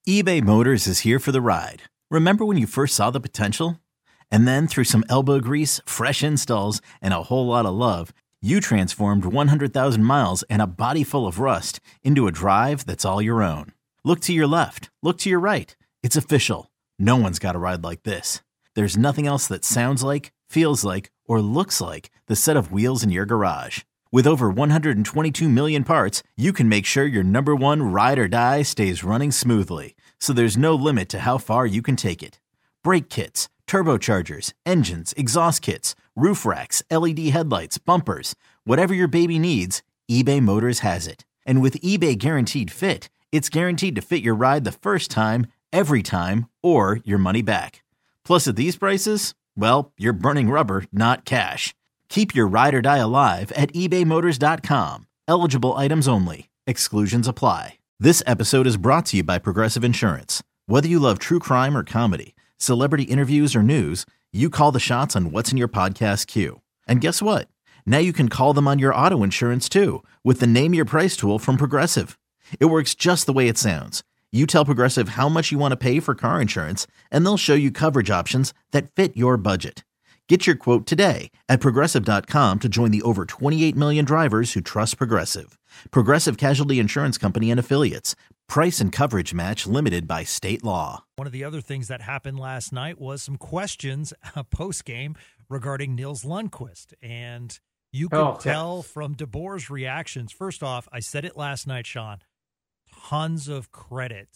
eBay Motors is here for the ride. Remember when you first saw the potential? And then through some elbow grease, fresh installs, and a whole lot of love, you transformed 100,000 miles and a body full of rust into a drive that's all your own. Look to your left. Look to your right. It's official. No one's got a ride like this. There's nothing else that sounds like, feels like, or looks like the set of wheels in your garage. With over 122 million parts, you can make sure your number one ride or die stays running smoothly. So there's no limit to how far you can take it. Brake kits, turbochargers, engines, exhaust kits, roof racks, LED headlights, bumpers, whatever your baby needs, eBay Motors has it. And with eBay Guaranteed Fit, it's guaranteed to fit your ride the first time, every time, or your money back. Plus at these prices, well, you're burning rubber, not cash. Keep your ride or die alive at ebaymotors.com. Eligible items only. Exclusions apply. This episode is brought to you by Progressive Insurance. Whether you love true crime or comedy, celebrity interviews or news, you call the shots on what's in your podcast queue. And guess what? Now you can call them on your auto insurance too with the Name Your Price tool from Progressive. It works just the way it sounds. You tell Progressive how much you want to pay for car insurance, and they'll show you coverage options that fit your budget. Get your quote today at Progressive.com to join the over 28 million drivers who trust Progressive. Progressive Casualty Insurance Company and Affiliates. Price and coverage match limited by state law. One of the other things that happened last night was some questions post-game regarding Nils Lundkvist. And you could tell from DeBoer's reactions. First off, I said it last night, Sean, tons of credit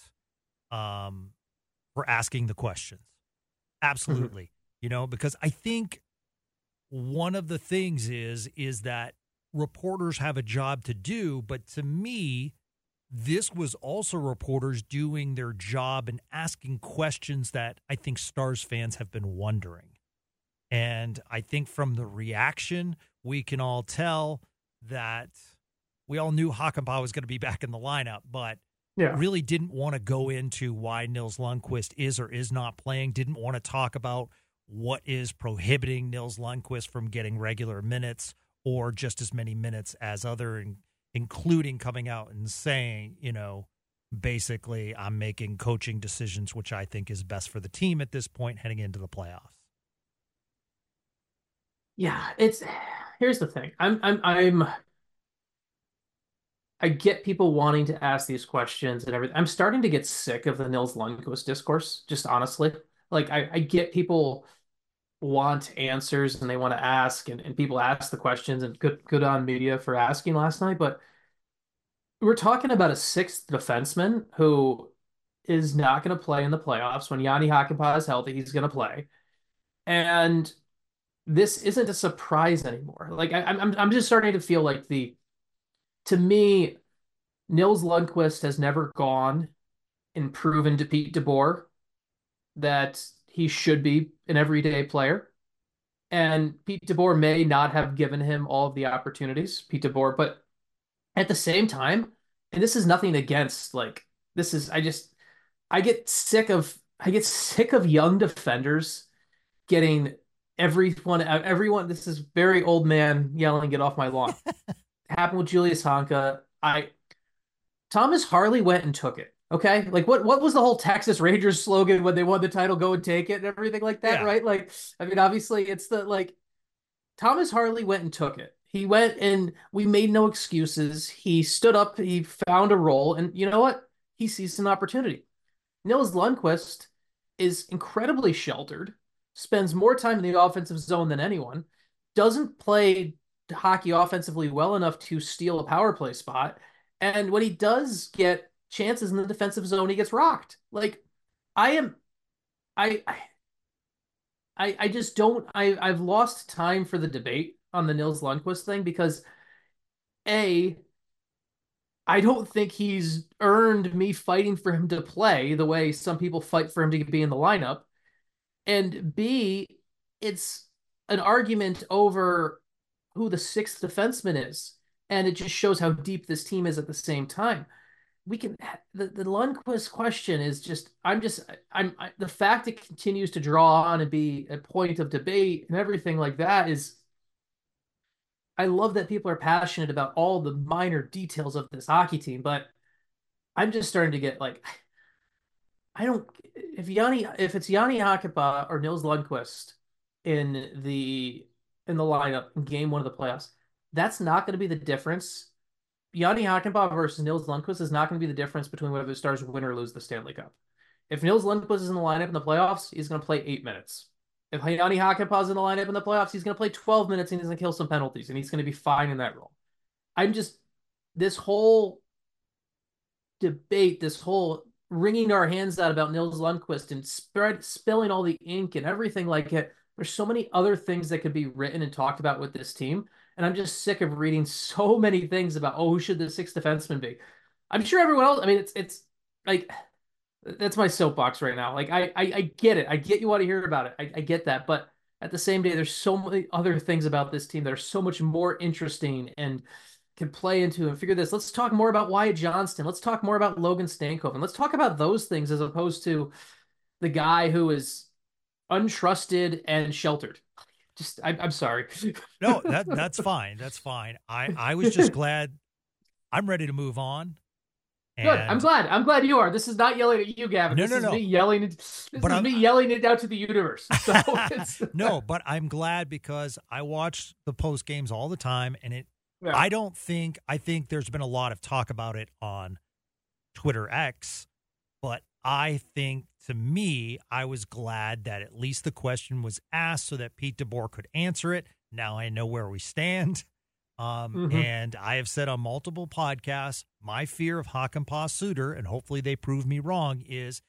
for asking the questions. Absolutely. Mm-hmm. You know, because I think one of the things is that reporters have a job to do, but to me, this was also reporters doing their job and asking questions that I think Stars fans have been wondering. And I think from the reaction, we can all tell that we all knew Hakanpää was going to be back in the lineup, but really didn't want to go into why Nils Lundkvist is or is not playing, didn't want to talk about what is prohibiting Nils Lundkvist from getting regular minutes or just as many minutes as other, including coming out and saying, you know, basically I'm making coaching decisions, which I think is best for the team at this point heading into the playoffs. Yeah, here's the thing. I get people wanting to ask these questions and everything. I'm starting to get sick of the Nils Lundkvist discourse, just honestly. Like I get people want answers and they want to ask and people ask the questions, and good on media for asking last night, but we're talking about a sixth defenseman who is not going to play in the playoffs. When Jani Hakanpää is healthy, he's going to play. And this isn't a surprise anymore. Like I'm just starting to feel like to me, Nils Lundkvist has never gone and proven to Pete DeBoer that he should be an everyday player. And Pete DeBoer may not have given him all of the opportunities, Pete DeBoer, but at the same time, and this is nothing against, like, this is, I get sick of young defenders getting everyone, this is very old man yelling, "Get off my lawn." Happened with Julius Honka. Thomas Harley went and took it. Okay. Like what was the whole Texas Rangers slogan when they won the title, "Go and take it," and everything like that, right? Like, I mean, obviously it's Thomas Harley went and took it. He went and we made no excuses. He stood up, he found a role, and you know what? He seized an opportunity. Nils Lundkvist is incredibly sheltered, spends more time in the offensive zone than anyone, doesn't play hockey offensively well enough to steal a power play spot. And when he does get chances in the defensive zone, he gets rocked. Like I just don't, I've lost time for the debate on the Nils Lundkvist thing because I don't think he's earned me fighting for him to play the way some people fight for him to be in the lineup. And B, it's an argument over who the sixth defenseman is. And it just shows how deep this team is at the same time. The Lundkvist question is just, the fact it continues to draw on and be a point of debate and everything like that is, I love that people are passionate about all the minor details of this hockey team, but I'm just starting to get like, if it's Yanni Hakanpää or Nils Lundqvist in the lineup in game one of the playoffs, that's not going to be the difference. Yanni Hakanpää versus Nils Lundqvist is not going to be the difference between whether the Stars win or lose the Stanley Cup. If Nils Lundqvist is in the lineup in the playoffs, he's going to play 8 minutes. If Yanni Hakanpää is in the lineup in the playoffs, he's going to play 12 minutes and he's going to kill some penalties and he's going to be fine in that role. This whole debate, this whole wringing our hands out about Nils Lundqvist and spilling all the ink and everything like it. There's so many other things that could be written and talked about with this team. And I'm just sick of reading so many things about, who should the sixth defenseman be? I'm sure everyone else, I mean, it's like, that's my soapbox right now. Like, I get it. I get you want to hear about it. I get that. But at the same day, there's so many other things about this team that are so much more interesting and can play into and figure this. Let's talk more about Wyatt Johnston. Let's talk more about Logan Stankoven. Let's talk about those things as opposed to the guy who is untrusted and sheltered. I'm sorry. No, that's fine. That's fine. I was just glad. I'm ready to move on. And good. I'm glad you are. This is not yelling at you, Gavin. This is me yelling it out to the universe. So no, but I'm glad because I watch the post games all the time, and I think there's been a lot of talk about it on Twitter X, but I think, to me, I was glad that at least the question was asked so that Pete DeBoer could answer it. Now I know where we stand. And I have said on multiple podcasts, my fear of Hakanpää Suter, and hopefully they prove me wrong, is,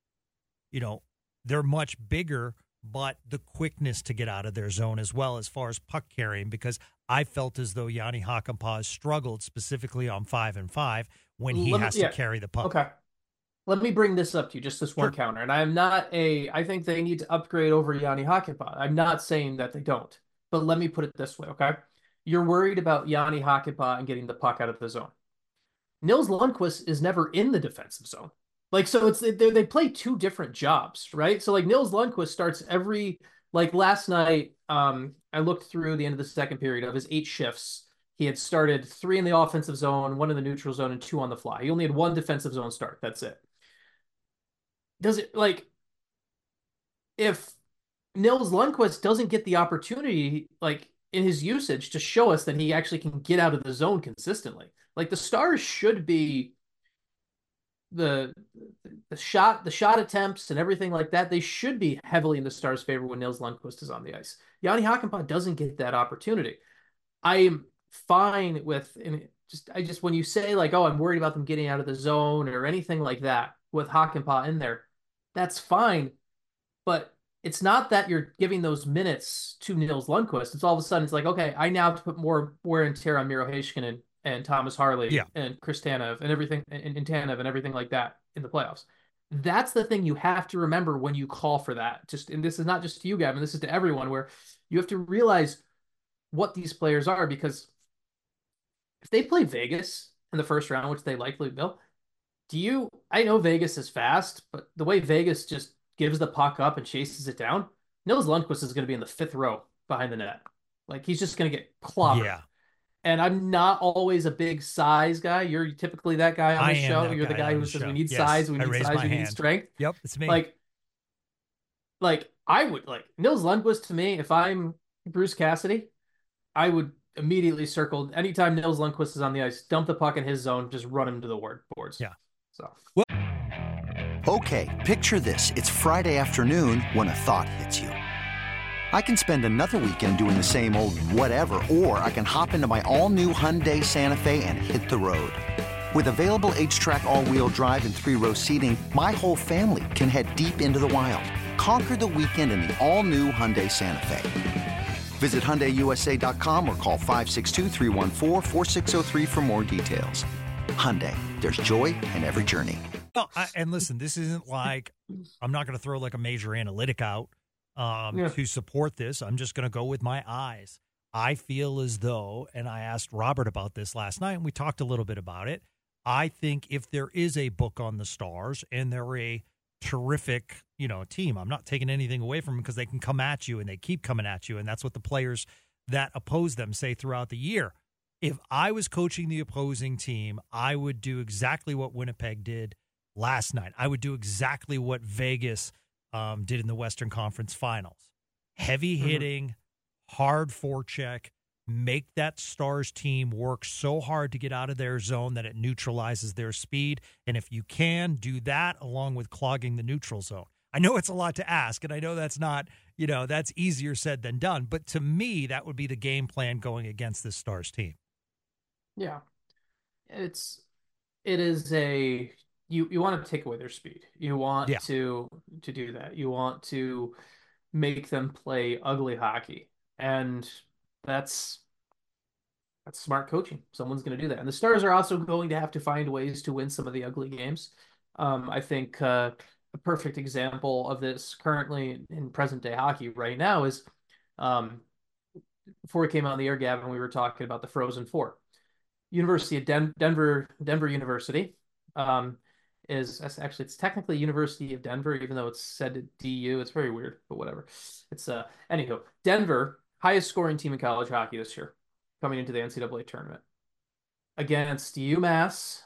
they're much bigger, but the quickness to get out of their zone as well as far as puck carrying, because I felt as though Yanni Hakanpää struggled specifically on 5-5 when he has to carry the puck. Okay. Let me bring this up to you, just this one counter. And I think they need to upgrade over Yanni Hakanpää. I'm not saying that they don't, but let me put it this way, okay? You're worried about Yanni Hakanpää and getting the puck out of the zone. Nils Lundqvist is never in the defensive zone. So they play two different jobs, right? So Nils Lundqvist starts last night, I looked through the end of the second period of his 8 shifts. He had started 3 in the offensive zone, 1 in the neutral zone, and 2 on the fly. He only had 1 defensive zone start. That's it. If Nils Lundqvist doesn't get the opportunity, in his usage, to show us that he actually can get out of the zone consistently, the Stars should be the shot attempts and everything like that. They should be heavily in the Stars' favor when Nils Lundqvist is on the ice. Yanni Hakanpää doesn't get that opportunity. I am fine with, when you say I'm worried about them getting out of the zone or anything like that with Hakanpää in there, that's fine. But it's not that you're giving those minutes to Nils Lundqvist. It's all of a sudden, it's okay, I now have to put more wear and tear on Miro Heiskanen and Thomas Harley and Chris Tanev and everything, and Tanev and everything like that in the playoffs. That's the thing you have to remember when you call for that. And this is not just to you, Gavin, this is to everyone, where you have to realize what these players are, because if they play Vegas in the first round, which they likely will, I know Vegas is fast, but the way Vegas just gives the puck up and chases it down, Nils Lundqvist is going to be in the 5th row behind the net. He's just going to get clobbered. Yeah. And I'm not always a big size guy. You're typically that guy on the show. You're the guy who says we need size, we need strength. Yep, it's me. I would Nils Lundqvist, to me, if I'm Bruce Cassidy, I would immediately circle anytime Nils Lundqvist is on the ice, dump the puck in his zone, just run him to the boards. Yeah. So. Okay, picture this. It's Friday afternoon when a thought hits you. I can spend another weekend doing the same old whatever, or I can hop into my all-new Hyundai Santa Fe and hit the road. With available H-Track all-wheel drive and 3-row seating, my whole family can head deep into the wild. Conquer the weekend in the all-new Hyundai Santa Fe. Visit HyundaiUSA.com or call 562-314-4603 for more details. Hyundai, there's joy in every journey. And listen, this isn't I'm not going to throw a major analytic out to support this. I'm just going to go with my eyes. I feel as though, and I asked Robert about this last night, and we talked a little bit about it. I think if there is a book on the Stars and they're a terrific, team, I'm not taking anything away from them because they can come at you and they keep coming at you. And that's what the players that oppose them say throughout the year. If I was coaching the opposing team, I would do exactly what Winnipeg did last night. I would do exactly what Vegas did in the Western Conference Finals. Heavy hitting, hard forecheck, make that Stars team work so hard to get out of their zone that it neutralizes their speed. And if you can, do that along with clogging the neutral zone. I know it's a lot to ask, and I know that's not, that's easier said than done. But to me, that would be the game plan going against this Stars team. Yeah. It is you want to take away their speed. You want to do that. You want to make them play ugly hockey. And that's smart coaching. Someone's going to do that. And the Stars are also going to have to find ways to win some of the ugly games. I think a perfect example of this currently in present day hockey right now is before we came on the air, Gavin, we were talking about the Frozen Four. University of Denver University it's technically University of Denver, even though it's said to DU. It's very weird, but whatever. It's anywho, Denver, highest scoring team in college hockey this year, coming into the NCAA tournament against UMass,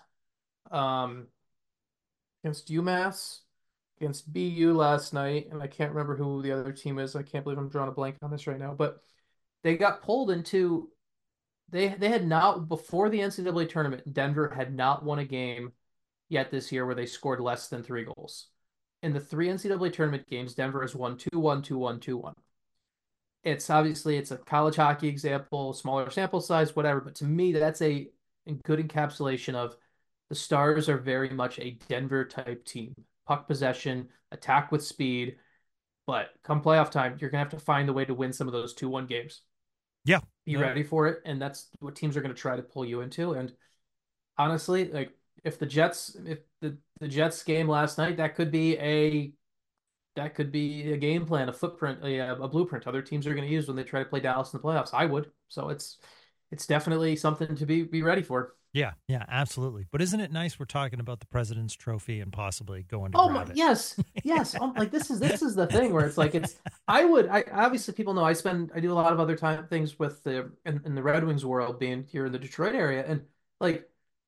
against BU last night, and I can't remember who the other team is. I can't believe I'm drawing a blank on this right now, but they got pulled into. They had not, before the NCAA tournament, Denver had not won a game yet this year where they scored less than 3 goals. In the 3 NCAA tournament games, Denver has won 2-1, 2-1, 2-1. It's a college hockey example, smaller sample size, whatever. But to me, that's a good encapsulation of the Stars are very much a Denver type team. Puck possession, attack with speed. But come playoff time, you're going to have to find a way to win some of those 2-1 games. Yeah. Be ready for it. And that's what teams are going to try to pull you into. And honestly, like if the Jets game last night, that could be a game plan, a footprint, a blueprint other teams are going to use when they try to play Dallas in the playoffs. I would. So it's definitely something to be ready for. Yeah, absolutely. But isn't it nice we're talking about the President's Trophy and possibly going to grab it? Yes. Like this is the thing where it's like I obviously people know I do a lot of other things with in the Red Wings world, being here in the Detroit area, and like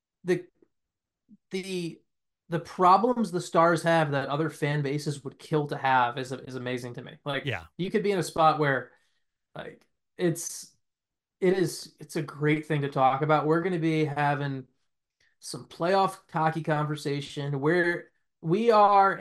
the problems the Stars have that other fan bases would kill to have is amazing to me. Like you could be in a spot where like it's a great thing to talk about. We're going to be having some playoff hockey conversation where we are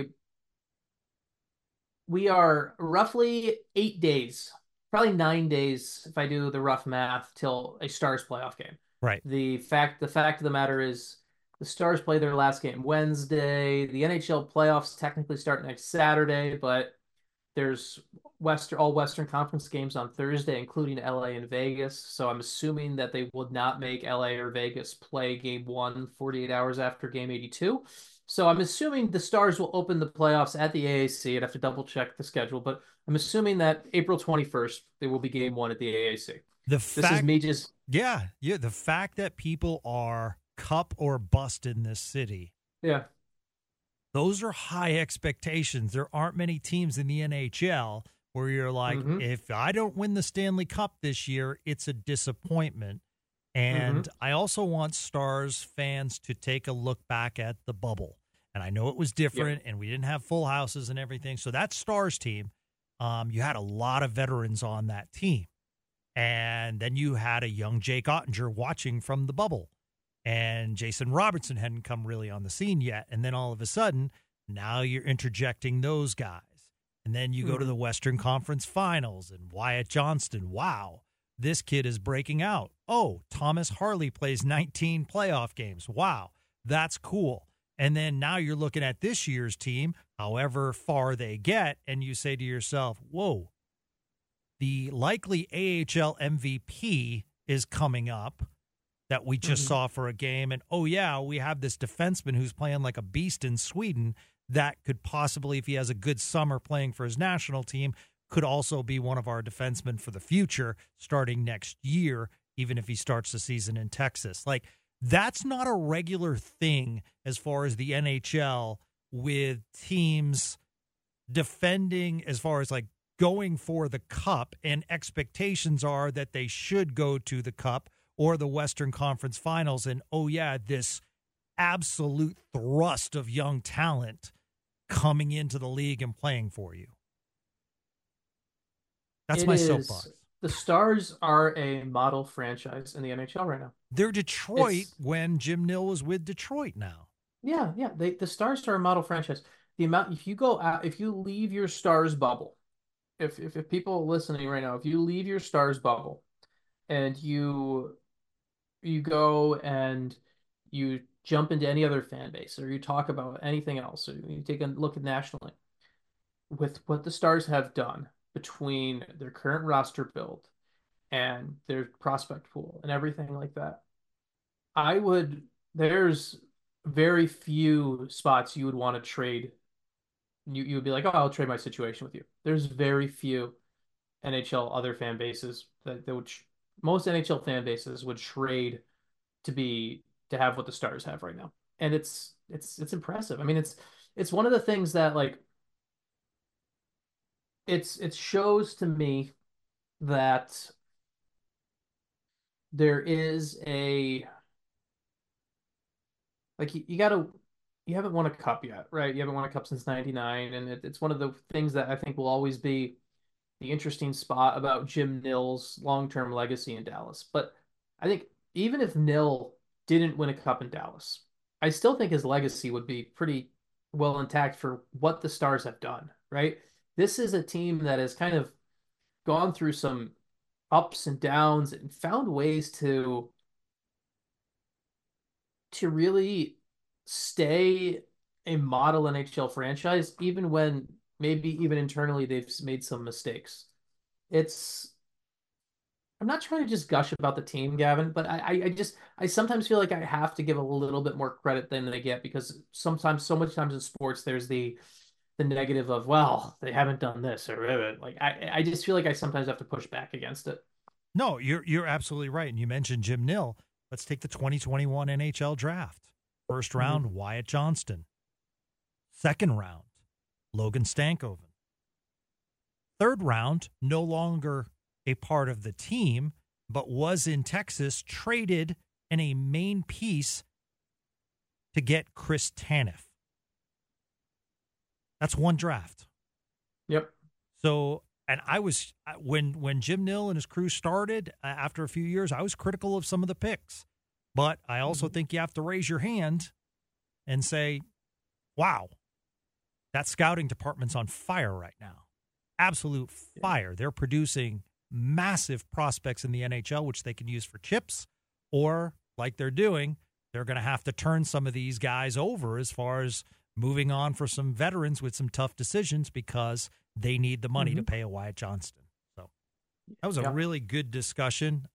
roughly 8 days, probably 9 days if I do the rough math, till a Stars playoff game. Right. The fact of the matter is the Stars play their last game Wednesday. The NHL playoffs technically start next Saturday, but there's all Western Conference games on Thursday, including LA and Vegas. So I'm assuming that they would not make LA or Vegas play game 1 48 hours after game 82. So I'm assuming the Stars will open the playoffs at the AAC. I'd have to double check the schedule, but I'm assuming that April 21st, there will be game 1 at the AAC. The fact that people are cup or bust in this city. Yeah. Those are high expectations. There aren't many teams in the NHL where you're like, if I don't win the Stanley Cup this year, it's a disappointment. And I also want Stars fans to take a look back at the bubble. And I know it was different and we didn't have full houses and everything. So that Stars team, you had a lot of veterans on that team. And then you had a young Jake Ottinger watching from the bubble. And Jason Robertson hadn't come really on the scene yet. And then all of a sudden, now you're interjecting those guys. And then you go to the Western Conference Finals and Wyatt Johnston. Wow, this kid is breaking out. Oh, Thomas Harley plays 19 playoff games. Wow, that's cool. And then now you're looking at this year's team, however far they get, and you say to yourself, whoa, the likely AHL MVP is coming up that we just saw for a game. And, oh, yeah, we have this defenseman who's playing like a beast in Sweden that could possibly, if he has a good summer playing for his national team, could also be one of our defensemen for the future starting next year, even if he starts the season in Texas. Like, that's not a regular thing as far as the NHL with teams defending as far as, like, going for the cup, and expectations are that they should go to the cup or the Western Conference Finals. And, oh, yeah, this absolute thrust of young talent coming into the league and playing for you. That's my soapbox. The Stars are a model franchise in the NHL right now. They're Detroit when Jim Nill was with Detroit now. Yeah. The Stars are a model franchise. The amount, if you go out, if you leave your Stars bubble, if people listening right now, if you leave your Stars bubble and you go and you jump into any other fan base or you talk about anything else, or you take a look at nationally, with what the Stars have done between their current roster build and their prospect pool and everything like that, there's very few spots you would want to trade. You would be like, oh, I'll trade my situation with you. There's very few NHL other fan bases that would, most NHL fan bases would trade to have what the Stars have right now. And it's impressive. I mean, it's one of the things that, like, it shows to me that there is you haven't won a cup yet, right? You haven't won a cup since 99, and it's one of the things that I think will always be the interesting spot about Jim Nill's long-term legacy in Dallas. But I think even if Nill didn't win a cup in Dallas, I still think his legacy would be pretty well intact for what the Stars have done, right? This is a team that has kind of gone through some ups and downs and found ways to really stay a model NHL franchise, even when maybe even internally they've made some mistakes. I'm not trying to just gush about the team, Gavin, but I sometimes feel like I have to give a little bit more credit than they get, because sometimes, so much times in sports, there's the negative of, well, they haven't done this, or like, I just feel like I sometimes have to push back against it. No, you're absolutely right. And you mentioned Jim Nill. Let's take the 2021 NHL draft. First round, Wyatt Johnston. Second round, Logan Stankoven. Third round, no longer a part of the team, but was in Texas, traded in a main piece to get Chris Tanev. That's one draft. Yep. So, and I was, when Jim Nill and his crew started, after a few years, I was critical of some of the picks. But I also think you have to raise your hand and say, wow, that scouting department's on fire right now. Absolute fire. They're producing massive prospects in the NHL, which they can use for chips, or like they're doing, they're going to have to turn some of these guys over as far as moving on for some veterans with some tough decisions, because they need the money to pay a Wyatt Johnston. So that was a really good discussion.